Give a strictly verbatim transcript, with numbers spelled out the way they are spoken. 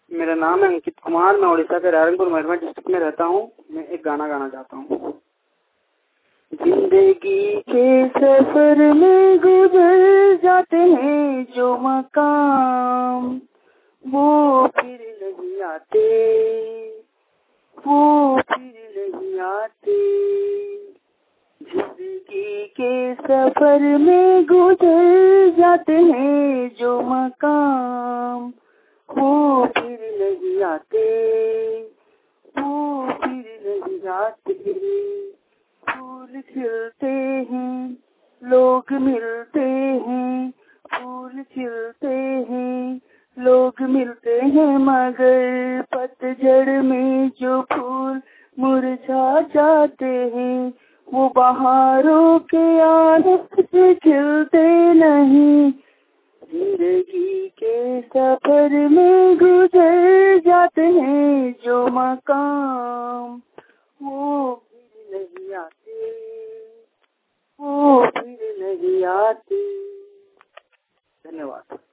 मेरा नाम है अंकित कुमार। मैं उड़ीसा के नारायणपुर मरवा डिस्ट्रिक्ट में रहता हूँ। मैं एक गाना गाना चाहता हूँ। जिंदगी के सफर में गुजर जाते हैं जो मकाम, वो फिर नहीं आते, वो फिर नहीं आते। जिंदगी के सफर में गुजर जाते हैं जो मकाम, वो फिर नहीं आते, वो फिर नहीं आते। फूल खिलते हैं, लोग मिलते हैं, फूल खिलते हैं, लोग मिलते हैं, मगर पतझड़ में जो फूल मुरझा जाते हैं, वो बहारों के आनंद से खिलते नहीं। जिंदगी के सफर में गुजर जाते हैं जो मकाम, वो फिर नहीं आते, वो फिर नहीं आते। धन्यवाद।